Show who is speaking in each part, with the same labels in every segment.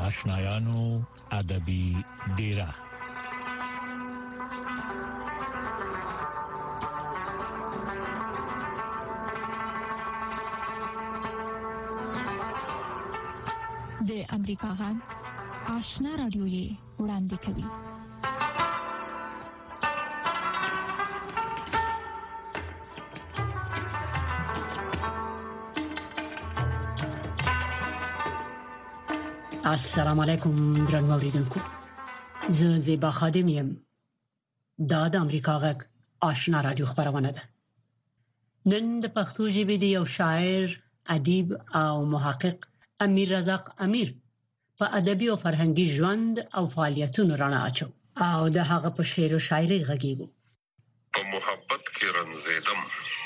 Speaker 1: آشنایانو ادبي ډیره.
Speaker 2: د امریکا غږ آشنا رادیو یې وړاندې کوي.
Speaker 3: السلام علیکم درنو اوریدونکو، زه زیبا خادم یم. دا د امریکا غږ آشنا رادیو خبرونه ده. نن د پښتو ژبې د یو شاعر، ادیب او محقق امیر رزاق امیر په ادبي او فرهنګي ژوند او فعالیتونو رڼا اچو او د هغه په شعر او شاعري غږیږو.
Speaker 4: په محبت کې رنځیدم،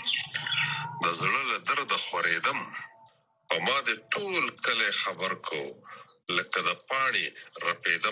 Speaker 4: د زړه له درد خورېدم، په ما د ټول کله خبر کو لکه د پاڼې رپیدم.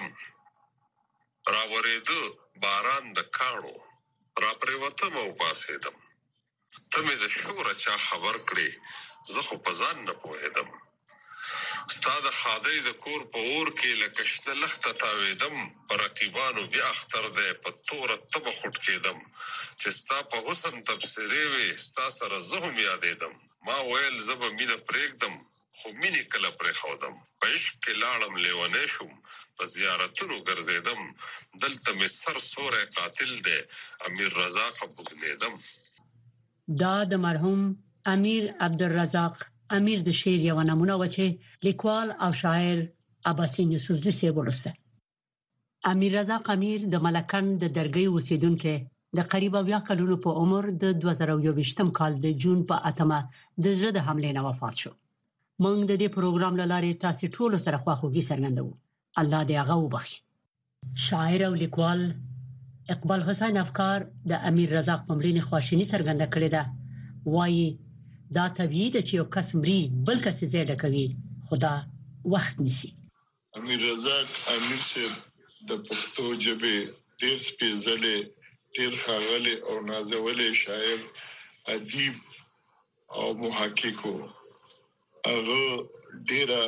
Speaker 4: را ورېدو باران د کاڼو، را پریوتم او پاسېدم. ته مې د شوره چا خبر کړې، زه خو په ځان نه پوهېدم. ستا د ښادۍ د کور په اور کې لکه شنه لښته تاوېدم. په رقیبانو بیا اختر دی، په توره تبه خوټ کېدم. چې ستا په حسن تبصرې وې، ستا سره زه هم یادېدم. ما ویل زه به مینه پرېږدم، خو مینې کله پرېښودم. په عشق کې لاړم لیونی شوم، په زیارتونو ګرځېدم. دلته مې سر سوری قاتل دی، امیر رزاق بوږنېدم.
Speaker 3: دا د مرحوم امیر عبدالرزاق امیر د شعر یو نمونه و چې لیکوال او شاعر اباسین یوسفزي صاحب ولوسته. امیر رزاق امیر د ملکند د درګۍ اوسیدونکو د قریب 80 کلونو په عمر د 2021م کال د جون په 8مه د زړه د حملې نه وفات شو. موږ د دې پروګرام لاره تاسو ټول سره خواخوږي څرګندوو. الله دې هغه وبخښي. شاعر او لیکوال اقبال حسین افکار د امیر رزاق په مړینې خواشیني څرګنده کړې ده. وایي دا طبیعي ده چې یو کس مري بل کس زیاده کوي، خدا وخت نیسي.
Speaker 5: امیر رزاق امیر صاحب د پښتو ژبې ډېر سپېڅلی، ډېر ښاغلی او نازولی شاعر، ادیب او محقق و. هغه ډېره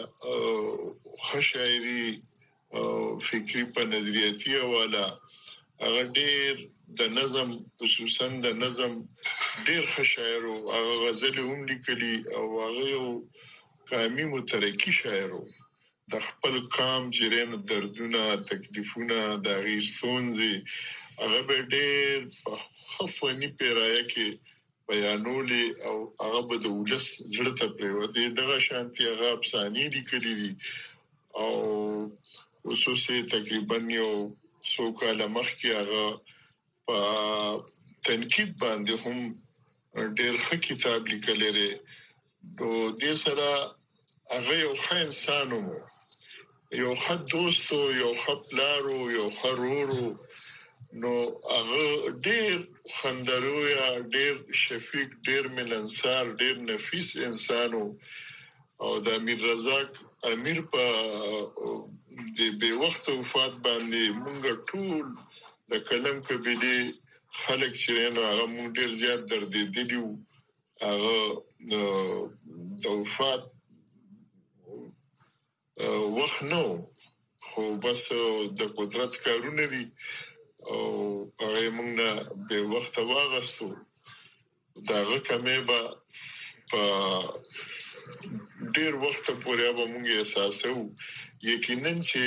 Speaker 5: ښه شاعري او فکري په نظریاتي حواله، هغه ډېر د نظم، خصوصا د نظم ډېر ښه شاعر و. هغه غزلې هم لیکلي او هغه یو قامي مترقي شاعر و. د خپل قام جریان دردونه، تکلیفونه، د هغې ستونزې هغه به ډېر په ښه فني پیرایه کې بیانولې او هغه به د ولس زړه ته پرېوتې. دغه شانتي هغه افسانې لیکلي دي او خصوصي تقریبا یو څو کاله مخکې هغه په تنقید باندې هم ډېر ښه کتاب لیکلی دی. نو دې سره هغه یو ښه انسان و، یو ښه دوست و، یو ښه پلار و، یو ښه ورور و. نو هغه ډېر خندرویه، ډېر شفیق، ډېر ملنسار، ډېر نفیس انسان و. او د امیر رزاق امیر په د بې وخت وفات باندې مونږ ټول د کلم قبیلې خلک چې نو هغه مونږ ډېر زیات دردېدلي وو. هغه د وفات وخت نه و، خو بس د قدرت کارونه دي او هغه مونږ نه بې وخته واغستو. د هغه کمې به په ډېر وخت پورې به مونږ احساسو. یقینا چې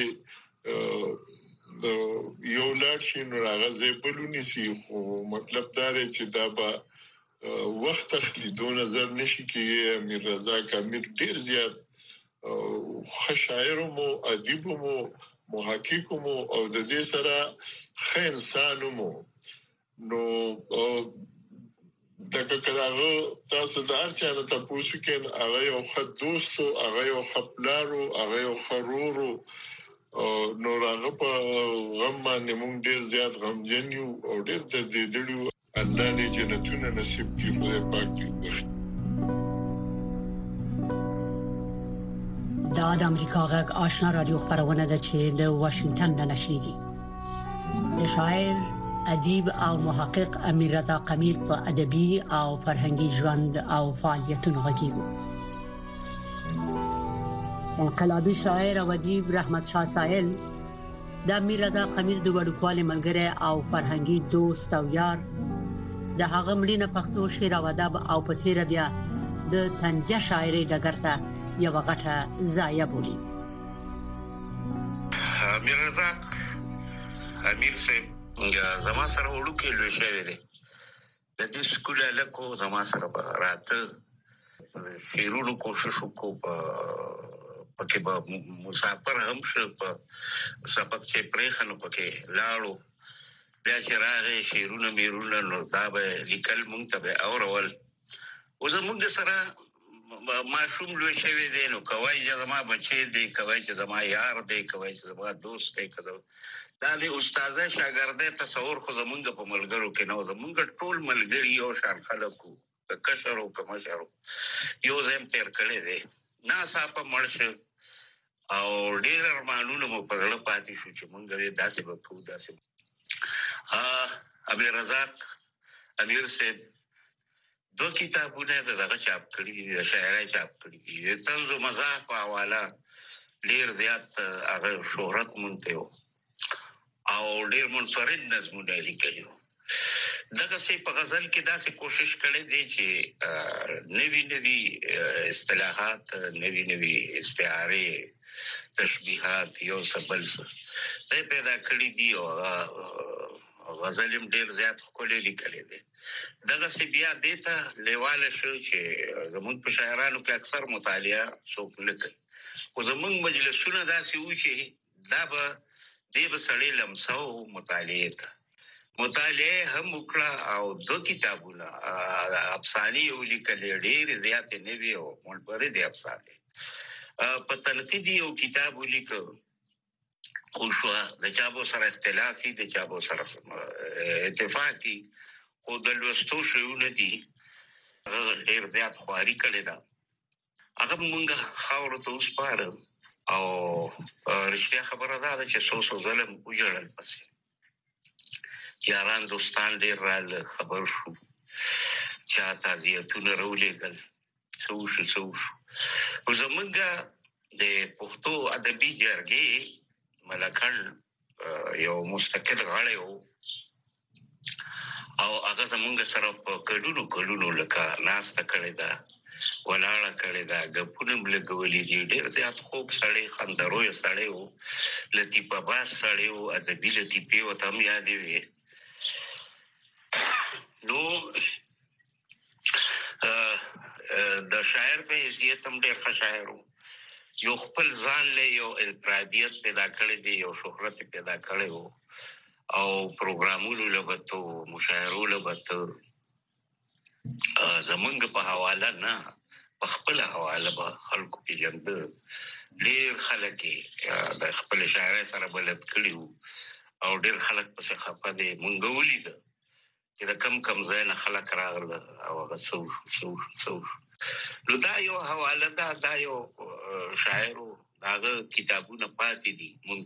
Speaker 5: یو لاړ شي نو هغه ځای بل ونیسي، خو مطلب دا دی چې دا به وخت اخلي، دو نظر نشي کېږي. امیر رزاق امیر ډېر زیات ښه شاعر مو، ادیب مو، محقق مو او د دې سره ښه انسان مو. نو دغه کراغه تاسو د هر چا نه تاسو کې هغه یو ښه دوست او هغه یو ښه پلار او هغه یو ښه ورور او نو هغه په غم باندې مونږ ډېر زیات غمجن یو او ډېر دردېدلي یو. الله دې جنتونه نصیب کړي، خدای پاک دې وبخښي.
Speaker 3: دا د امریکا غږ آشنا رادیو خبرونه ده چې د واشنگټن نه نشریږي. د شاعر، ادیب او محقق امیر رزاق امیر په ادبي او فرهنګي ژوند او فعالیتونو غږیږو. انقلابي شاعر او ادیب رحمت شاه ساحل د امیر رضا امیر د وړوکوالي ملګری او فرهنګي دوست او یار د هغه مړینه پښتو شعر او ادب او په تیر بیا د طنزیه شاعري ډګر ته یو غټه ضایعه بولي.
Speaker 6: امیر رضا امیر صاحب زما سره وړو کې لوي شوی دی. د دې سکول له کو زما سره راته شیرونو کوشش وکړو پکې به مسافر هم شو په سبق چې پرېخنو پکې لاړو بیا چې راغی شیرونه میرونه نو دا به لیکل مونږ ته به اورول او زمونږ سره ماشوم لوی شوی دی نو کوي چې زما بچی دی کوي چې زما یار دی کوي چې زما دوست دی کړو دا د استاد شاګرد تصور خو زمونږ په ملګرو کې نو زمونږ ټول ملګری یو شان خلکو کشرو کمشرو یو زم تیر کړي دي ناڅاپه مرشه او ډیر ارمانونه مو په غړ پاتې شو چې مونږ یې داسې وکړو داسې امیر رضا امیر صاحب دو کتابونه دغه چاپ کړي دي شاعرای چاپ کړي دي طنز او مزاح په حواله ډیر زیات هغه شهرت مونته او ډیر منفرد نظمونه لیکلي دغه سي په غزل کې داسې کوشش کړي دي چې نوی اصطلاحات نوی استعاره تشبيهات یو سبل څه پیدا کړی دي او غزلم ډیر زیات خپل لیکلي دي دغه سي بیا دیتا لیواله شو چې زموږ په شاعرانو کې اکثر مطالعه څوک نه کوي او زموږ مجلسونه داسې و چې دا به دې بسړې لمسو مطالعه هم وکړه او دو کتابونه افسانې ولیکل ډېر زیات نه وی او منفرد دي افسانې په تنقیدي او کتاب ولیکو او شو د چابو سره اختلافي د چابو سره اتفاقي او د لوستو شوونه دي ډېر زیات خواري کړي دا هغه مونږه خاور ته وسپاره او رښتیا خبره ده چې سوسو ظلم وجړل پسې یاران دوستان ډېر رال خبر شو چا تعزیتونه راولېګل سوشو او زمونږه د پښتو ادبي جرګې ملکړ یو مستقل غړی او هغه زمونږ سره په کډونو لکه ناسته کړې ده ولاړه کړې ده ګپونه ملګولې دي ډېر زیات خوب سړی خندروي سړی او لطیف باز سړی او ادبي لطیفه او تم یادې وي نو د شاعر په حیثیت هم ډېر ښه شاعر و یو خپل ځان له یو انفرادیت پیدا کړی دی یو شهرت پیدا کړی و او پروګرامونو لبته مشاعرو لبته زمونږ په حواله نه په خپل حواله به خلکو پیژند ډېر خلک د خپل شاعر سره بلد کړي او ډېر خلک په څه خپه دي مونږ ولید چې د کم ځای نه خلک راغله او هغه څو نو دا یو حواله دا یو شاعرو داغه کتابونه پاتې دي مونږ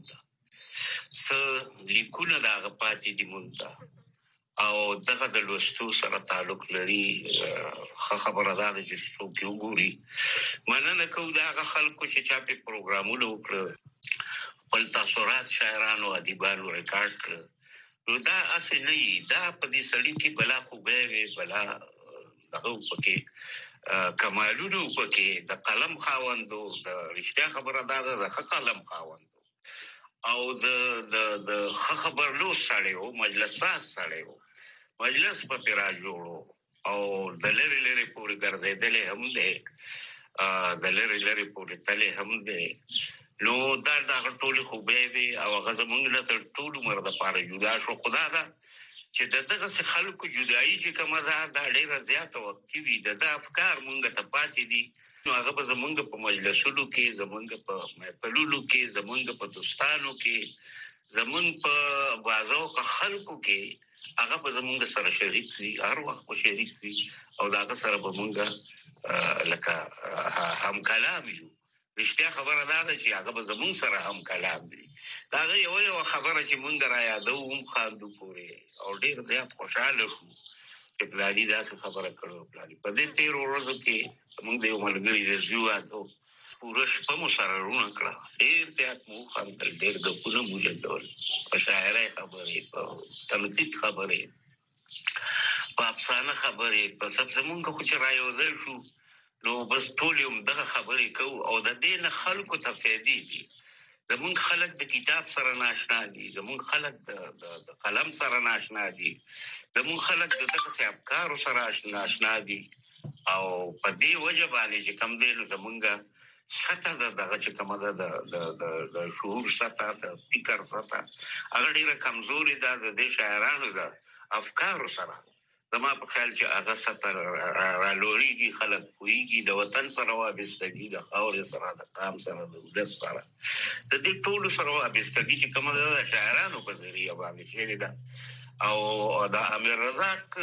Speaker 6: لیکونه داغه پاتې دي مونږ او دغه د لوستو سره تعلق لري خبره ده چې څوک وګوري مننه کوم دغه خلکو چې چا په پروګرامونو وکړ خپل تاثرات شاعرانو ادیبانو ریکارډ کړ نو دا اصل نه دا په دې سړی کې بلا خوبه وي بلا دغه پکې کمالونو پکې د قلم خاوندو د رښتیا خبره ده د قلم خاوندو او د خبر لو سړیو مجلسات سړیو مجلس په پیرا جوړو او د لری پورې ګرځېدلې هم ده د لری پورې تلې هم ده نو دا ټول خوبه وي او هغه زمونږ نه ټول مرده پاره جدا شو خدا دا چې دغه خلکو جدایي چې کومه ده دا ډیره زیاته وخت وي د افکار مونږ ته پاتې دي نو هغه به زمونږ په مجلسونو کې زمونږ په محفلونو کې زمونږ په دوستانو کې زمونږ په بازو خلکو کې هغه به زمونږ سره شریک وي هر وخت به شریک وي او دا سره به مونږ لکه هم کلام یو رښتیا خبره ده چې هغه به زمونږ سره هم کلام وي دا یو خبره چې مونږ را یادو هم خاندو پورې او ډیر زیات خوشاله شو چې پلاني داسې خبره کړو پلاني په دې 13 ورځو کې موږ د یو ملګری د ژوندو پوره شپه مو سره رونه کړه ډېر زیات مو خندل ډېر ګپونه مو لیدل په شاعرۍ خبرې په تلقیت خبرې په افسانه خبرې په سب زمونږ خو چې رايوځل شو نو بس ټول یو دغه خبرې کوو او د دې نه خلکو ته فائدې دي زمونږ خلک د کتاب سره ناشنا دي زمونږ خلک د قلم سره ناشنا دي زمونږ خلک د دغه افکارو سره ناشنا دي او په دې وجه باندې چې کم دی نو زمونږ سطح دغه چې کومه ده د شعور سطح د فکر سطح هغه ډېره کمزوري ده د دې شاعرانو د افکارو سره زما په خیال چې هغه سطح رالوړېږي خلک پوهېږي د وطن سره وابستګي د خاورې سره د قام سره د ولس سره د دې ټولو سره وابستګي چې کومه ده د شاعرانو په ذریعه باندې شوې ده او د امیر رزاق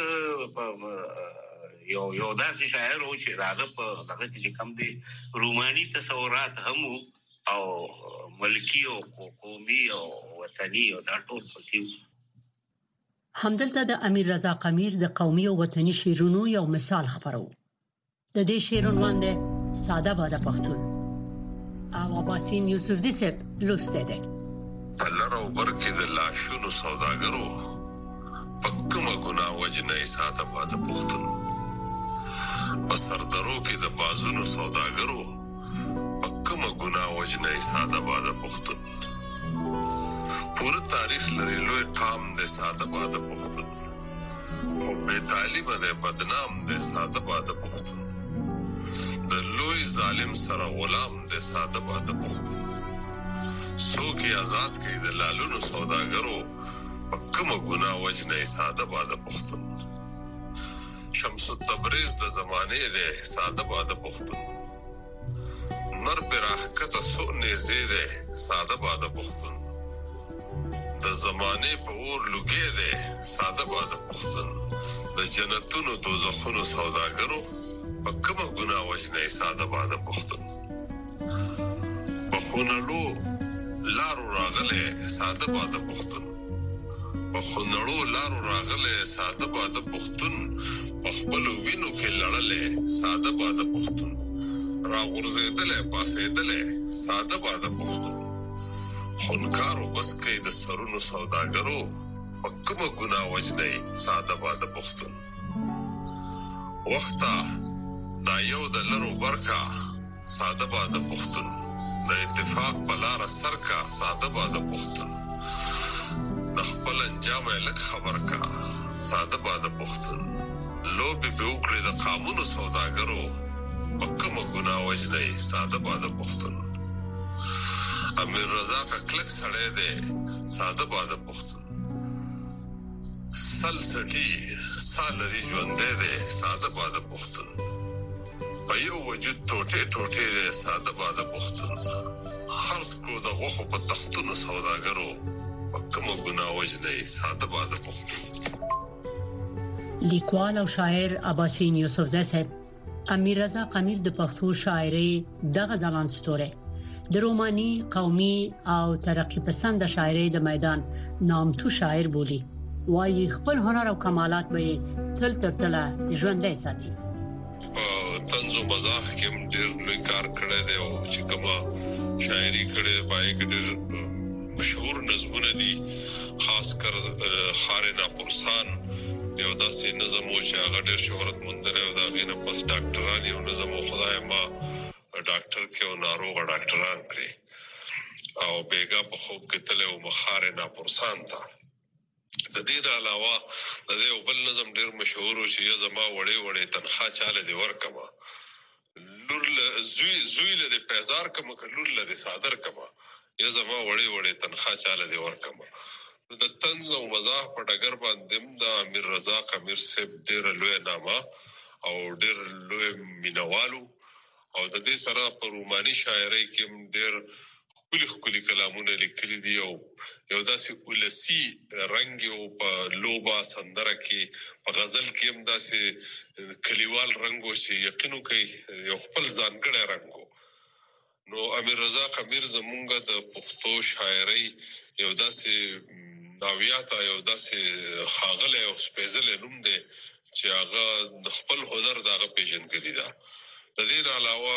Speaker 6: یو داسې شاعر و چې هغه په دغه کې چې کوم دي روماني تصورات هم او ملکي او قومي او وطني او دا ټول پکې
Speaker 3: همدلته د امیر رزاق امیر د قومي او وطني شعرونو یو مثال خبرو د دې شعر عنوان ده ساده باده پښتون او عباسین یوسفزي صاحب لوسته ده
Speaker 4: په لر او بر کې د لاشونو سوداګرو پکمه ګنا وجنه ساده باده پښتون په سردرو کې د بازونو سوداګرو پکمه ګنا وجنه ساده باده پښتون پورا تاریخ لري لوی قام د ساده باده پښتون او بے تعلیم ده بدنام ده ساده باده پښتون د لوی ظالم سره غلام ده ساده باده پښتون څوک آزاد کړي د لالونو سوداګرو پکمه ګنا وجنه ساده باده پښتون شمس تبریز د زمانه ده ساده باده پښتون نر پر احکته سونه زیده ساده باده پښتون د زمانه په اور لګي ده ساده باده پښتون د جنتونو دوزخونو سوداګرو په کومه ګناه وجنه ساده باده پښتون په خونلو لارو راغله ساده باده پښتون په خونلو لارو راغله ساده باده پښتون په خپل وینو کې لړله ساده باده پښتون را غورځیدله پاسېدله ساده باده پښتون خونکارو بس کوي د سرونو سوداګرو پکمه ګناه وجنه ساده باده پښتون وخته دا یو د لرو برکا ساده باده پښتون د اتفاق په لار سرکا ساده باده پښتون د خپل انجام لک خبر کا ساده باده پښتون لوبي به وکړي د قانونو سوداګرو پکمه ګناه وجنه ساده باده پښتون امیر رزاق کلک سړی دی ساده باده پښتون سل سټي سالري ژوند دی ساده باده پښتون په یو وجود ټوټه ټوټه دی ساده باده پښتون خرڅ کو د غوخو په تختونو سوداګرو پکمه ګناه وجنه ساده باده پښتون
Speaker 3: لیکوال او شاعر عباسین یوسفزي صاحب امیر رزاق امیر د پښتو شاعري دغه ځلان ستوره د روماني قومي او ترقی پسند شاعري د میدان نامتو شاعر بولی وايي خپل هنر او کمالات به تل تر تل ژوندۍ ساتي
Speaker 4: طنز او مزاح کې ډېر لوی کار کړی دی او چې کومه شاعري کړې پای کې ډېر مشهور نظمونه دي خاص کر خارنا پرسان یو داسې نظم او چې هغه ډېر شهرت مند دی او دا غینه پس ډاکټران یو نظم او خدای ما ډاکټر کې او ناروغ ډاکټران کړی او بیګا په خوب کې تل او مخاره نه پرسان تا د دې علاوه د یو بل نظم ډیر مشهور او چې زما وړې تنخوا چاله دی ورکما لور زوی له پیزار کما لور له صادر کما یا زما وړې تنخوا چاله دی ورکما د طنز او مزاح په ډګر باندې د امیر رزاق امیر صاحب ډیر لوی نامه او ډیر لوی مینوالو او د دې سره په روماني شاعرۍ کې ډېر خپل کلامونه لیکلي دي او یو داسې ولسی رنگ او په لوبا سندره کې په غزل کې هم داسې کلیوال رنگ او چې یقینو کوي یو خپل ځانګړی رنگ نو امیر رزاق امیر زمونږ د پښتو شاعرۍ یو داسې ناویات یو داسې خاغله او سپیزل نوم دی چې هغه د خپل هنر دغه پیژندګلې ده د دې علاوه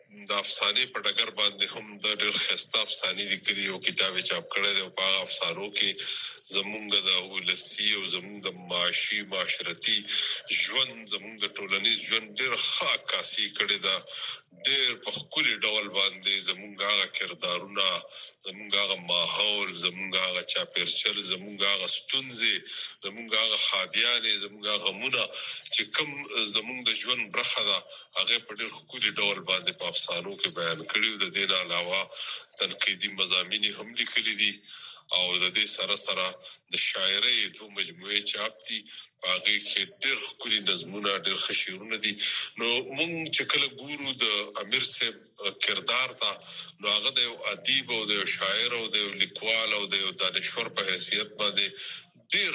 Speaker 4: د افسانې په ډګر باندې هم د ډېر ښایسته افسانې لیکلي او کتاب چاپ کړی دی او په هغه افسانو کې زمونږ د ولسي او زمونږ د معاشي معاشرتي ژوند زمونږ د ټولنیز ژوند ډېر ښه عکاسي کړې ده. ډېر په ښکلي ډول باندې زمونږ هغه کردارونه، زمونږ هغه ماحول، زمونږ هغه چاپېریال، زمونږ هغه ستونزې، زمونږ هغه ښادیانې، زمونږ هغه غمونه چې کوم زمونږ د ژوند برخه ده هغه په ډېر ښکلي ډول باندې په افسانو کې بیان کړي. د دې نه علاوه تنقیدي مضامین هم لیکلي دي او د دې سره د شاعرۍ دوه مجموعې چاپ دي. هغه کې ډېر ښکلي نظمونه، ډېر ښه شعرونه دي. نو مونږ چې کله ګورو د امیر صاحب کردار ته، نو هغه د یو ادیب او د یو شاعر او د یو لیکوال او د یو دانشور په حیثیت باندې ډېر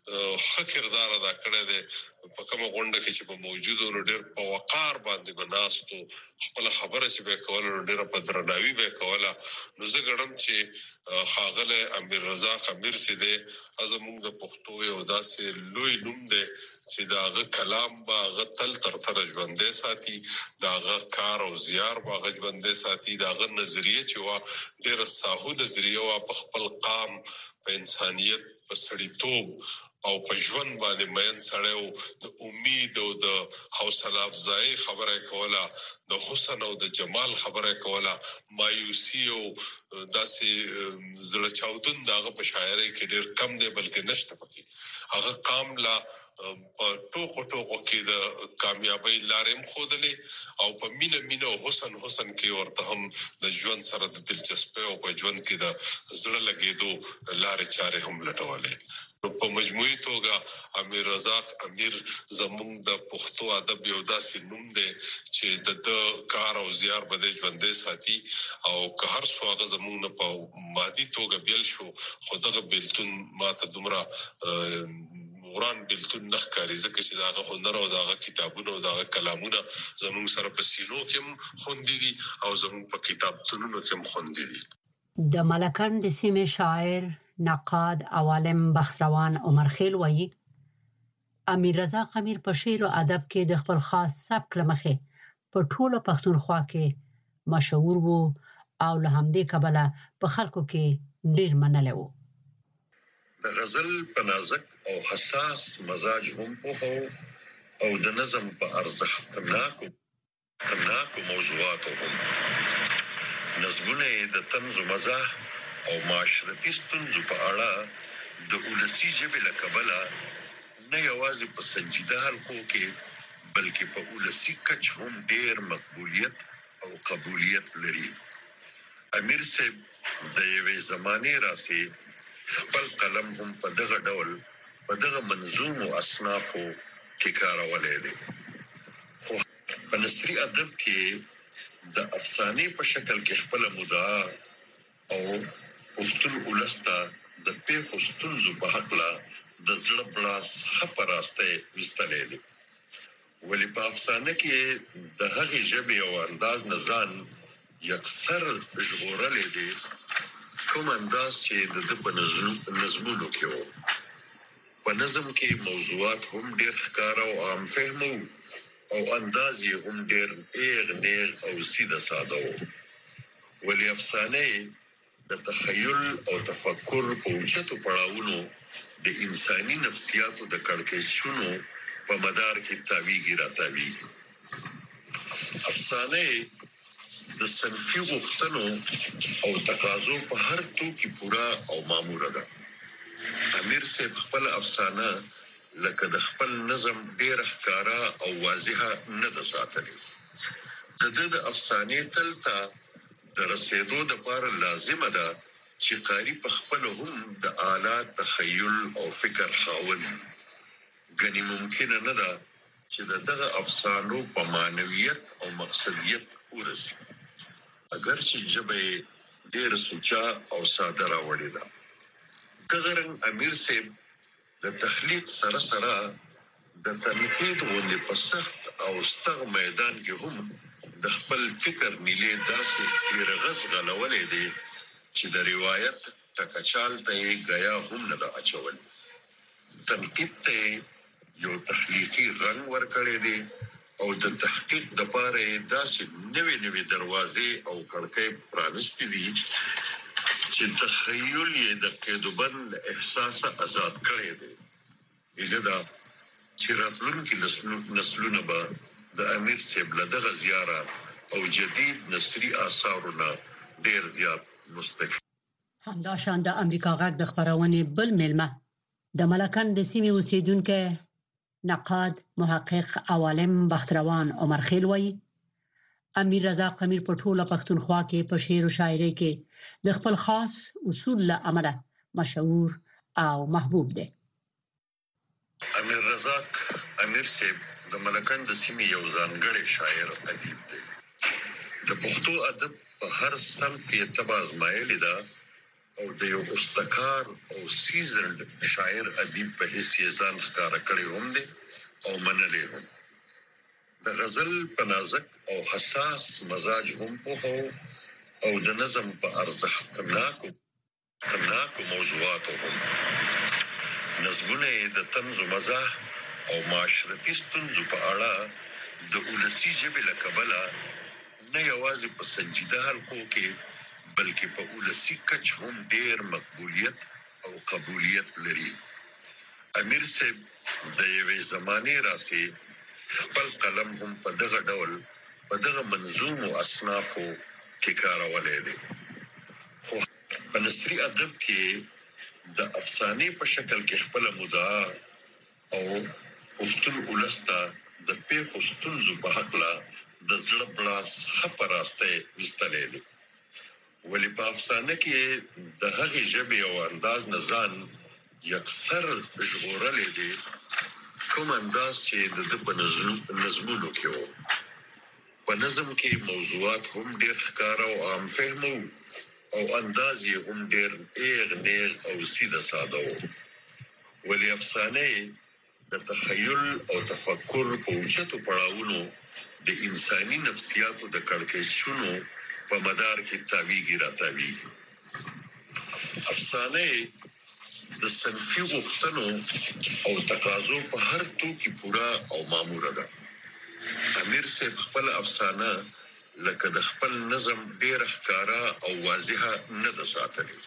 Speaker 4: ښه کردار ادا کړی دی. په کومه غونډه کې چې په موجودو نو ډېر په وقار باندې بناستو، خپل خبره چې به کوله نو ډېر په درناوي به کوله. نو زه ګڼم چې ښاغلی امیر رضاق امیر چې دی زموږ د پښتو یو داسې لوی نوم دی چې د هغه کلام به هغه تل تر تره ژوندی ساتي، د هغه کار او زیار به هغه ژوندی ساتي، د هغه نظریه چې وه ډېره ساهو نظریه وه، په خپل قام، په انسانیت، په سړیتوب او په ژوند باندې مین سړی و. د امید او د حوصله افزایي خبره کوله، د حسن او د جمال خبره کوله، مایوسي او داسې زړه چاودون د هغه په شاعرۍ کې ډېر کم دی، بلکې نشته پکې. هغه قام لا په ټوکو کې د کامیابۍ لارې هم ښودلې او په مینه او حسن کې ورته هم د ژوند سره د دلچسپۍ او په ژوند کې د زړه لګېدو لارې چارې هم لټولې. په مجموعي توګه امیر رضاق امیر زموږ د پښتو ادب یو داسې نوم دی چې د کار او زیار به د ژوندی ساتي او که هر څو هغه زموږ نه په مادي توګه بیل شو، خو دغه بیلتون ماته دومره وران بیلتون نه ښکاري، ځکه چې دغه هنر او دغه کتابونه او دغه کلامونه زموږ سره په سینو کې هم خوندي دي او زموږ په کتابتونونو کې هم خوندي دي.
Speaker 3: د ملکنډ سیمې شاعر، نقاد او عالم بختروان عمر خیل وایي امیر رضاق امیر په شعر او ادب کې د خپل خاص سبک له مخې په ټوله پښتونخوا کې مشهور وو او له همدې کبله په خلکو کې ډیر منلی وو.
Speaker 5: د غزل په نازک او حساس مزاج هم پوهو او د نظم په ارزښتناکو موضوعاتو هم. نظمونه د طنز و مزاح او معاشرتي ستونزو په اړه د ولسي ژبې له کبله نه یوازې په سنجیده حلقو کې بلکې په ولسي کچ هم ډیر مقبولیت او قبولیت لري. امیر صاحب د یوې زمانې راسي خپل قلم هم په دغه ډول په دغه منظوم او اصنافو کې کارولای دی. خو په نثري ادب کې د افسانې په شکل کې خپل مدعا او پښتون ولسته د پیښو ستونزو په هکله د زړه بړاس ښه راسته وستلې دي. ولی په افسانه کې د هغې ژبې او انداز نه ځان یکسر ژغورلی دی کوم انداز چې د په نظمونو کې و. په نظم کې موضوعات هم ډېر ښکاره او عام فهمه او انداز یې هم ډېر نیغ او سیده ساده و. ولی افسانه د تخیل او تفکر په اوچتو پړاوونو د انساني نفسیاتو د کړکېچونو په مدار کې تاویږي راتاویږي. افسانه د صنفي غوښتنو او تقاضو په هر توکي پورا او ماموره ده. امیر صاحب خپل افسانه لکه د خپل نظم ډېر ښکاره او واضحه نه ده ساتلې. د افسانې تل ته د رسېدو دپاره لازمه ده چې قاري په خپل هم د اعلی تخیل او فکر خاوند. ګنې ممکنه نه ده چې دغه افسانو په معنویت او مقصدیت ورسي، اگر چې ژبه ډېر سوچه او ساده راوړې ده. دغه رنګ امیر صاحب د تخلیق سره د تنقید غوندې په سخت او ستغ میدان کې هم د خپل فکر نیلې داسې ډېرغز غلولی دی چې د روایت ټکچال ته یې ګیا هم نه ده اچولی. تنقید ته یو تخلیقي رنګ ورکړی دی
Speaker 4: او د تحقیق د پاره داسې نوې دروازې او کړکۍ پرانستې دي چې تخیل یې د قیدوبند احساس آزاد کړی دی. دا چې راتلونکي نسلونه به د امیر صاحب له دغه زیارت او جدید نثري آثارونه ډېر زیات مستفید.
Speaker 3: همداشان د امریکا غږ د خبرونه بل ملمه د ملکن د سیمې اوسیدونکو نقاد محقق عالم بختروان عمر خیل وایي امیر رضا امیر په ټوله پښتونخوا کې په شعر او شاعرۍ کې د خپل خاص اصول له امله مشهور او محبوب دی.
Speaker 4: امیر رضا امیر صاحب د ملکن د سیمې یو ځانګړی شاعر ادیب دی. د پښتو ادب په هر صنف یې تبع ازمایلې ده او د یو استکار او سیزنډ شاعر ادیب په حیث یې ځان ښکاره کړی هم دی او منلی هم. د غزل په نازک او حساس مزاج هم پوهو او د نظم په ارزښتناکو موضوعاتو هم. نظمونه د طنز و مزاح او معاشرتي ستونزو په اړه د ولسي ژبې له کبله نه یوازې په سنجیده حلقو کې بلکې په ولسي کچ هم ډېر مقبولیت او قبولیت لري. امیر صاحب د یوې زمانې راسي خپل قلم هم په دغه ډول په دغه منظوم او اصنافو کې کارولای دی. خو په نثري ادب کې د افسانې په شکل کې خپل مدعا او پښتون ولسته د پیښو ستونزو په حقله د زړه بلاس خبراسته وستلې دي. ولی په افسانه کې د هغې ژبې او انداز نه ځان یکسر ژغورلی دی کوم انداز چې د په نظمونو کې و. په نظم کې موضوعات هم ډېر ښکاره او عام فهم او انداز یې هم ډېر نیغ او سیده ساده و. ولی افسانه د تخیل او تفکر په اوچتو پړاوونو د انساني نفسیاتو د کړکېچونو په مدار کې تاویږي راتاویږي. افسانه د صنفي غوښتنو او تقاضو په هر توکي پورا او ماموره ده. امیر صاحب خپل افسانه لکه د خپل نظم ډېر ښکاره او واضحه نه ده ساتلې.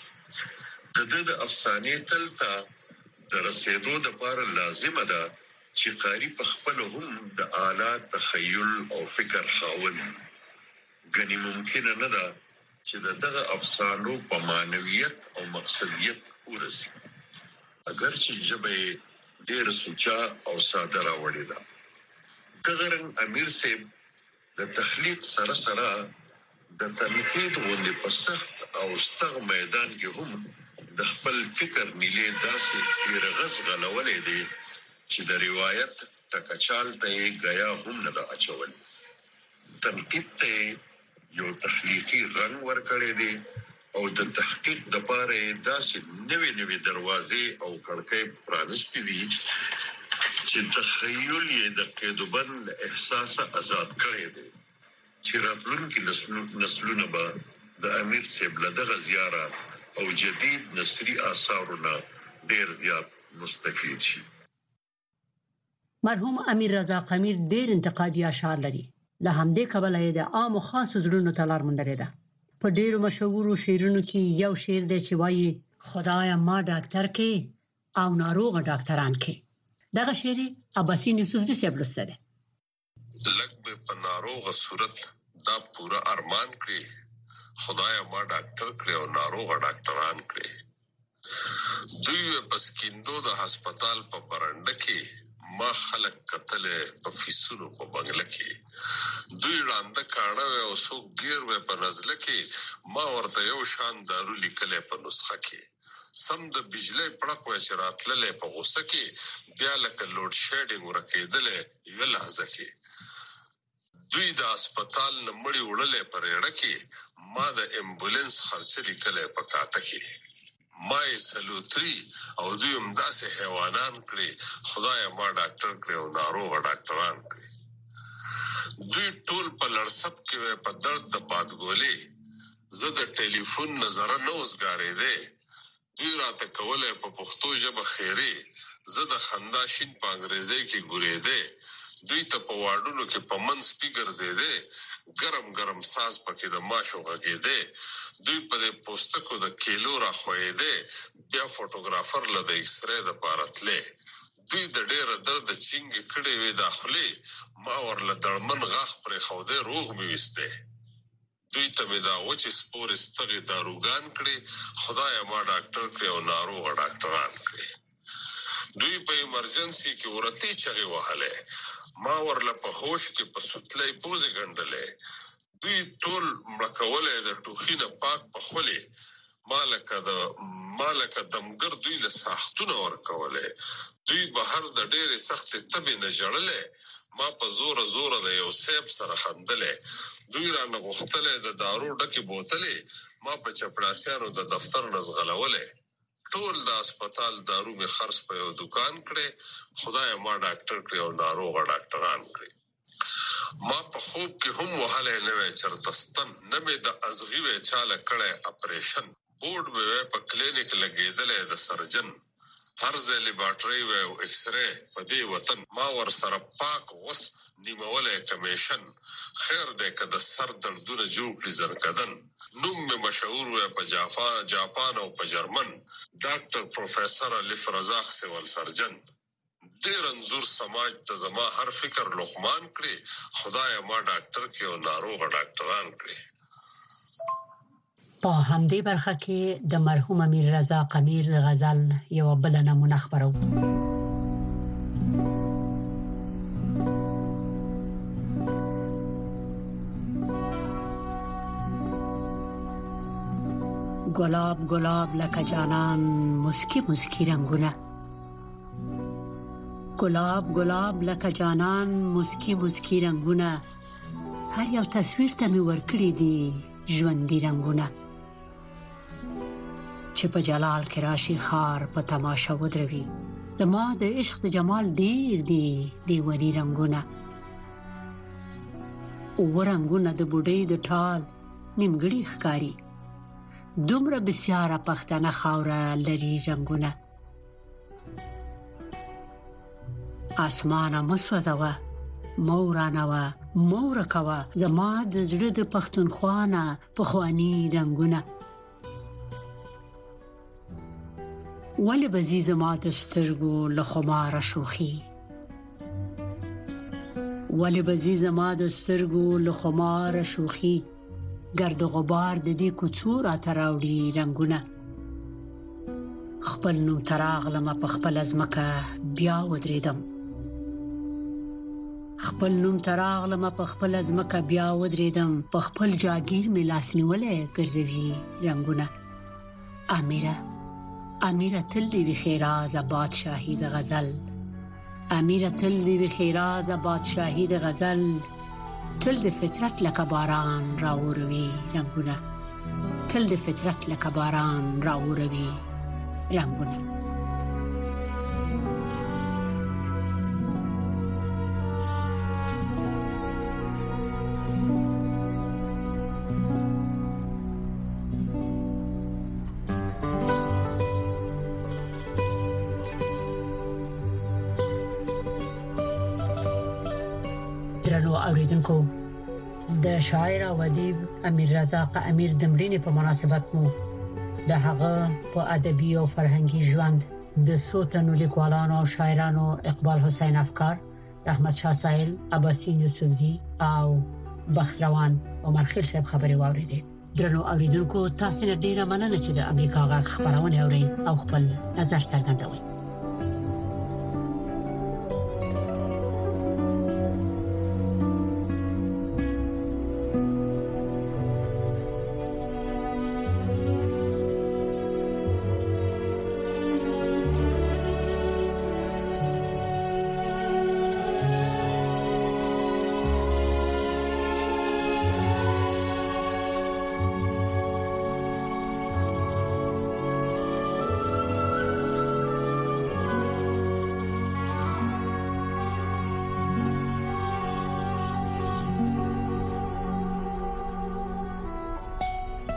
Speaker 4: د افسانې تل ته د رسېدو دپاره لازمه ده چې قاري په خپله هم د اعلی تخیل او فکر خاوند ګنې ممکنه نه ده چې دغه افسانو په معنویت او مقصدیت ورسي اگر چې ژبه ډېره سوچه او ساده راوړې ده. دغه رنګ امیر صاحب د تخلیق سره د تنقید غوندې په سخت او ستغ میدان کې هم د خپل فکر نیلې داسې ډېرغز غلولی دی چې د روایت ټکچال ته یې ګیا هم نه ده اچولی. تنقید ته یو تخلیقي رنګ ورکړی دی او د تحقیق دپاره یې داسې نوې دروازې او کړکۍ پرانستې دي چې تخیل یې د قیدوبند احساس آزاد کړی دی چې راتلونکي نسلونه به د امیر صاحب له دغه زیارت او جدید نثري آثارونه ډېر زیات مستفید شي.
Speaker 3: مرحوم امیر رضا امیر ډېر انتقادي اشعار لري. له همدې کبله یې د عام او خاص زړونو ته لار موندلې ده. په ډېرو مشهورو شعرونو کې یو شعر دی چې وایي خدایا ما ډاکټر کې او ناروغ ډاکټران کې. دغه شعر عباسین یوسفزي صاحب لوسته ده.
Speaker 4: لږ به په ناروغه صورت دا پورا ارمان کړی خدایا ما ډاکټر کړی او ناروغ ډاکټران کړی. دوی په سکیندو د هسپتال په برنډه کې ما خلق قتل په فیسونو په بنگله کې دوی لاندې کاڼه او څوک ګیر و په نزله کې ما ورته یو شان دارو لیکلې په نسخه کې سم د بجلی پړق و چې راتللې په غوسه کې بیا لکه لوډ شیډینګ ورکېدلې یو لحظه کې دوی د هسپتال نمړې وړلې پر اړه کې ما د امبولانس خرڅ لیکلې په کاته کې ما یې سلوتري او دوی هم داسې حیوانان کړي خدای ما ډاکټر کړي او ناروغ ډاکټران کړي. دوی ټول په لړسب کې په درد د بادګولې زه د ټلیفون نظر نه اوسګارې ده دوی راته کوله په پښتو ژبه خیره زه د خندا شین په انګریزي کې ګورې ده دوی ته په واډونو کې په من سپیکر زیاده ګرم ساز پکې د ماشو غږیده دوی په پوسټکو د کیلو را خوېده بیا فوټوګرافر له د ایکس رې د پارتله دوی د ډېر درد چینګ کړي وي داخلي ما ورله دړمن غاخ پر خوده روغ می وسته دوی ته مې دا وچې سپور استغې داروګان کړي خدای ما ډاکټر کړي او ناروغ ډاکټران کړي دوی په ایمرجنسي کې ورته چغې وهله ما ورله په هوش کې په سوتلې پوزې ګنډلې دوی ټول مړکولې د ټوخینه پاک په خولې مالک دمګر دوی له ساختونه ورکولې دوی بهر د ډېرې سخت تبې نه جړلې ما په زور د یو سیب سره خندلې دوی را نغختلې د دارو ډکه بوتلې ما په چپړاسیانو د دفتر نزغلولې ټول د هسپتال دارو می خرڅ په یو دکان کړي خدای ما ډاکټر کړي او ناروغ ډاکټران کړي ما په خوب کې هم وهله نه وې چرتستن نه مې د ازغي وې چاله کړه اپریشن بورډ مې په کلینیک لګیدلې د سرجن هر ځای لیبارټري وې او ایکس رې په دې وطن ما ور سره پاک وس نیمولې کمیشن خیر دې کده سر دردونه جوړ کړی زرکدن نوم می مشهور وې په جاپان او په جرمن ډاکټر پروفیسور الف رزاق سیول سرجن ډېر انزور سماج ته زما هر فکر لقمان کړي خدای ما ډاکټر کې او ناروغ ډاکټران کړي
Speaker 3: په همدې برخه کې د مرحوم امیر رزاق امیر د غزل یو بل نمونه خبرو گلاب گلاب لکه جانان مسکی مسکی رنگونه گلاب گلاب لکه جانان مسکی مسکی رنگونه هر یو تصویر ته می ورکړی دی ژوندۍ رنگونه چې په جلال کې راشي خار په تماشا ودروي زما د عشق د جمال ډیر دی دیوانی رنگونه او رنگونه د بوډۍ د ټال نیمګړي ښکاری دومره بسیاره پښتنه خاوره لري رنگونه اسمانه مسوځوه مورانوه مورکوه زما د زړه د پښتونخوا پخوانی رنگونه ولې بزی زما د سترګو له خماره شوخي ولې بزی زما د سترګو له خماره شوخي گرد غبار د دې کوڅو را تراوړي رنگونه خپل نوم تراغلم په خپل ازمکه بیا ودریدم خپل نوم تراغلم په خپل ازمکه بیا ودریدم په خپل جاگیر می لاس نیولې ګرځوي رنگونه امیره تل دی وی خیراز بادشاہی د غزل امیره تل دی وی خیراز بادشاہی د غزل تل د فطرت لکه باران راوروي رنگونه تل د فطرت لکه باران راوروي رنگونه درنو اوریدونکو د شاعر او ادیب امیر رزاق امیر د مړینې په مناسبت مو د هغه په ادبي او فرهنګي ژوند د سوتنو لیکوالانو او شاعرانو اقبال حسین افکار رحمت شاه سایل عباسین یوسفزی او بختروان عمر خیر صاحب خبري واوریدې درنو اوریدونکو تاسو نه ډیره مننه چې د امریکا غږ خبرونه اورئ او خپل نظر څرګندوئ